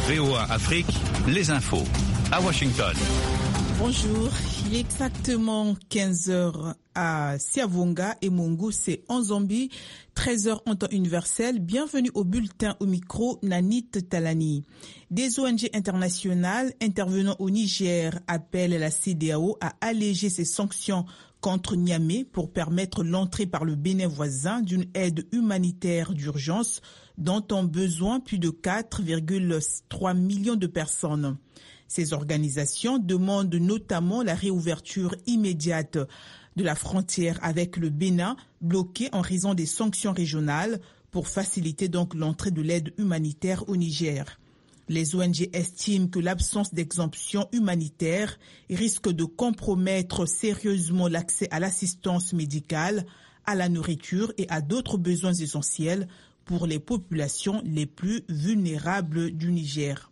VOA Afrique, les infos à Washington. Bonjour, il est exactement 15h à Siavonga et Mungu, c'est en Zambie, 13h en temps universel. Bienvenue au bulletin au micro, Nanit Talani. Des ONG internationales intervenant au Niger appellent la CEDEAO à alléger ses sanctions contre Niamey pour permettre l'entrée par le Bénin voisin d'une aide humanitaire d'urgence dont ont besoin plus de 4,3 millions de personnes. Ces organisations demandent notamment la réouverture immédiate de la frontière avec le Bénin, bloquée en raison des sanctions régionales, pour faciliter donc l'entrée de l'aide humanitaire au Niger. Les ONG estiment que l'absence d'exemption humanitaire risque de compromettre sérieusement l'accès à l'assistance médicale, à la nourriture et à d'autres besoins essentiels pour les populations les plus vulnérables du Niger.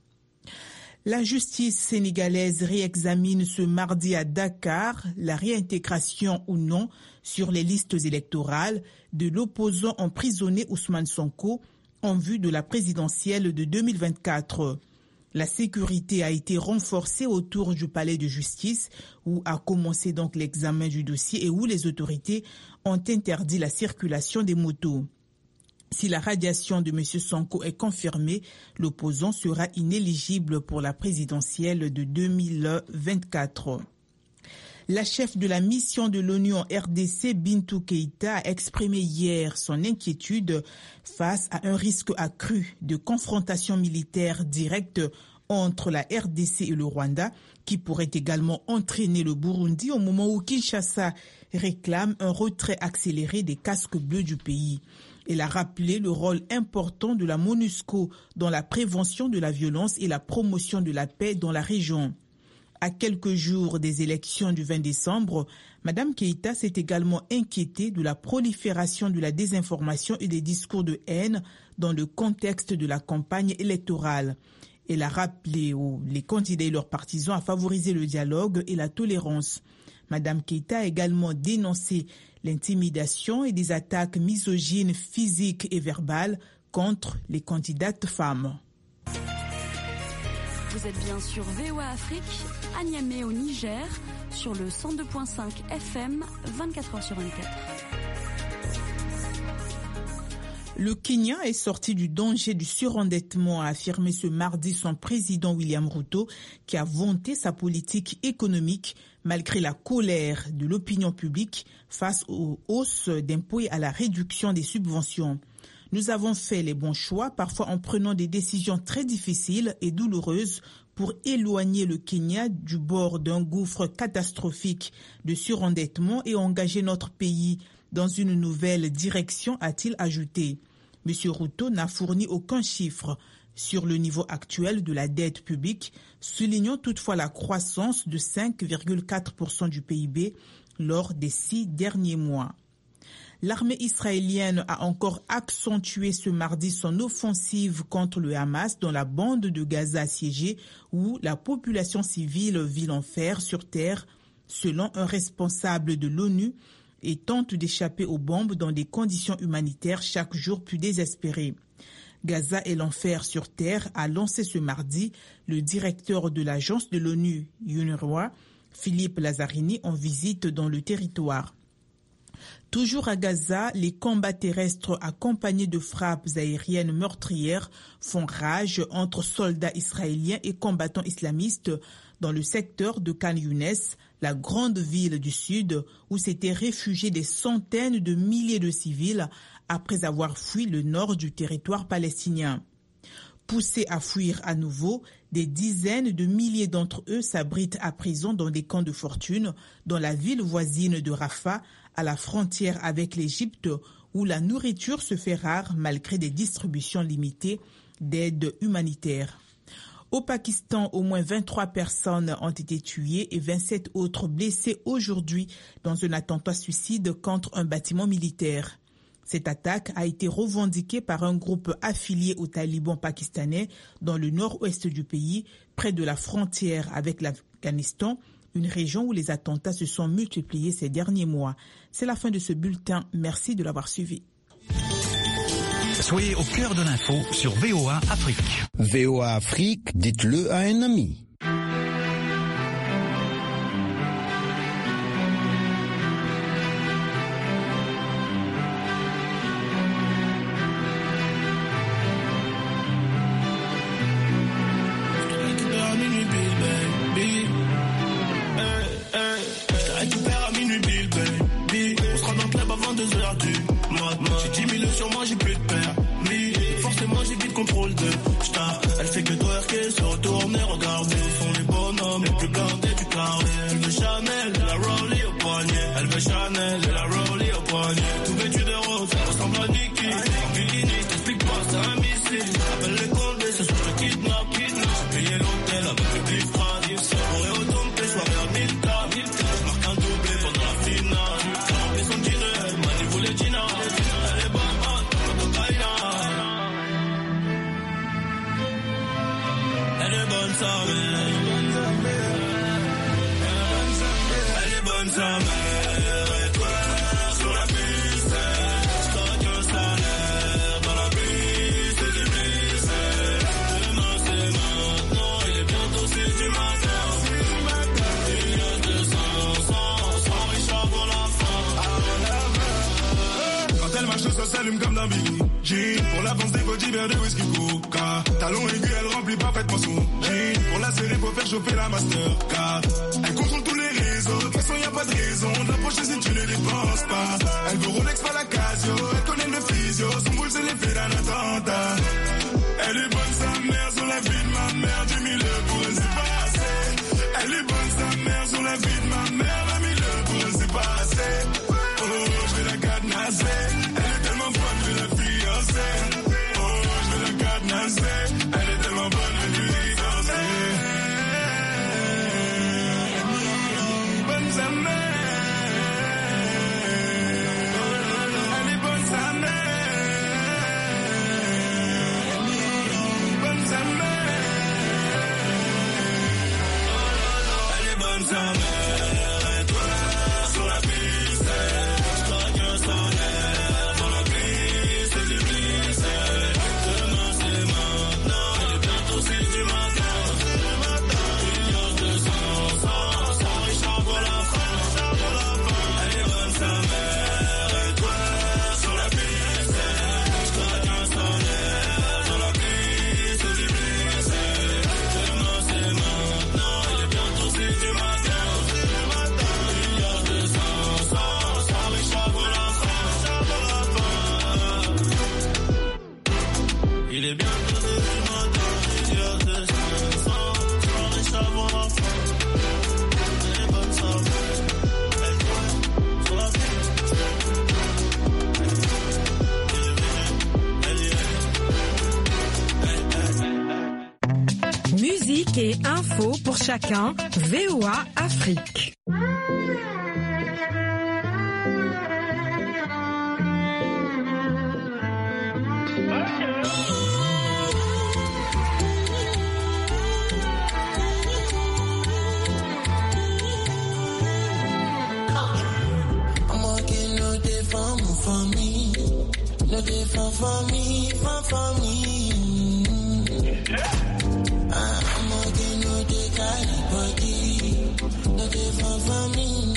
La justice sénégalaise réexamine ce mardi à Dakar la réintégration ou non sur les listes électorales de l'opposant emprisonné Ousmane Sonko en vue de la présidentielle de 2024. La sécurité a été renforcée autour du palais de justice où a commencé donc l'examen du dossier et où les autorités ont interdit la circulation des motos. Si la radiation de M. Sonko est confirmée, l'opposant sera inéligible pour la présidentielle de 2024. La chef de la mission de l'ONU en RDC, Bintou Keïta, a exprimé hier son inquiétude face à un risque accru de confrontation militaire directe entre la RDC et le Rwanda, qui pourrait également entraîner le Burundi au moment où Kinshasa réclame un retrait accéléré des casques bleus du pays. Elle a rappelé le rôle important de la MONUSCO dans la prévention de la violence et la promotion de la paix dans la région. À quelques jours des élections du 20 décembre, Mme Keïta s'est également inquiétée de la prolifération de la désinformation et des discours de haine dans le contexte de la campagne électorale. Elle a rappelé les candidats et leurs partisans à favoriser le dialogue et la tolérance. Mme Keïta a également dénoncé l'intimidation et des attaques misogynes physiques et verbales contre les candidates femmes. Vous êtes bien sur VOA Afrique, à Niamey au Niger, sur le 102.5 FM, 24h sur 24. Le Kenya est sorti du danger du surendettement, a affirmé ce mardi son président William Ruto, qui a vanté sa politique économique malgré la colère de l'opinion publique face aux hausses d'impôts et à la réduction des subventions. Nous avons fait les bons choix, parfois en prenant des décisions très difficiles et douloureuses pour éloigner le Kenya du bord d'un gouffre catastrophique de surendettement et engager notre pays dans une nouvelle direction, a-t-il ajouté. M. Ruto n'a fourni aucun chiffre sur le niveau actuel de la dette publique, soulignant toutefois la croissance de 5,4% du PIB lors des 6 derniers mois. L'armée israélienne a encore accentué ce mardi son offensive contre le Hamas dans la bande de Gaza assiégée où la population civile vit l'enfer sur terre, selon un responsable de l'ONU, et tente d'échapper aux bombes dans des conditions humanitaires chaque jour plus désespérées. Gaza est l'enfer sur terre, a lancé ce mardi le directeur de l'agence de l'ONU, UNRWA, Philippe Lazzarini, en visite dans le territoire. Toujours à Gaza, les combats terrestres accompagnés de frappes aériennes meurtrières font rage entre soldats israéliens et combattants islamistes dans le secteur de Khan Younes, la grande ville du sud où s'étaient réfugiés des centaines de milliers de civils après avoir fui le nord du territoire palestinien. Poussés à fuir à nouveau, des dizaines de milliers d'entre eux s'abritent à présent dans des camps de fortune dans la ville voisine de Rafah, à la frontière avec l'Égypte, où la nourriture se fait rare malgré des distributions limitées d'aide humanitaire. Au Pakistan, au moins 23 personnes ont été tuées et 27 autres blessées aujourd'hui dans un attentat suicide contre un bâtiment militaire. Cette attaque a été revendiquée par un groupe affilié aux talibans pakistanais dans le nord-ouest du pays, près de la frontière avec l'Afghanistan, une région où les attentats se sont multipliés ces derniers mois. C'est la fin de ce bulletin. Merci de l'avoir suivi. Soyez au cœur de l'info sur VOA Afrique. VOA Afrique, dites-le à un ami. Comme dans Billie Jean, pour l'avance des body verres de whisky coca. Talon aigu, elle remplit parfaitement son jean. Pour la serrer, faut faire chauffer la Mastercard. Elle contrôle tous les réseaux, de toute façon y a pas de raison de l'approcher si tu ne dépenses pas. Elle veut Rolex, pas la Casio, elle connaît le physio, son boule c'est l'effet d'un attentat. Elle est bonne sa mère, sur la vie de ma mère, 10 000 pour elle c'est pas assez. Elle est bonne sa mère, sur la vie de ma mère, 20 000 pour elle c'est pas assez. Oh, je vais la cadenasser. Elle est tellement bonne, je lui danser. Bonne sa mère. Elle est bonne sa mère. Bonne sa mère. Elle est bonne sa mère. Et toi, sur la piste, je crois que son air dans la piste du glisse. Il est bien du matin, il y a des sans riche avant la fin. Elle est bonne sa mère, elle doit sur la vie. Musique et info pour chacun, VOA Afrique. For me. I'm okay, no they carry body, no they for me.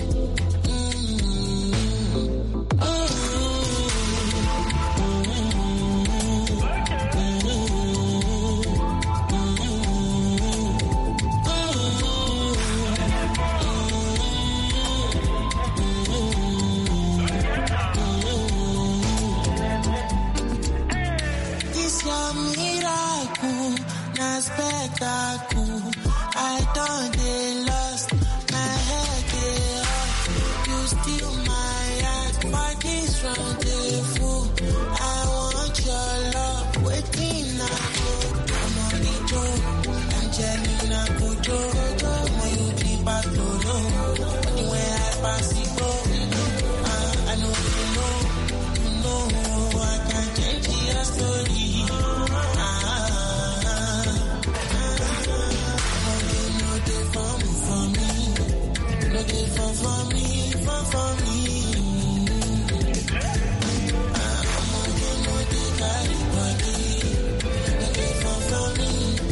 I don't they lost my head up. You steal my heart for this rendezvous. I want your love waiting I go. I'm on the joke, Angelina Kujo. When you keep back to know, when I pass it go.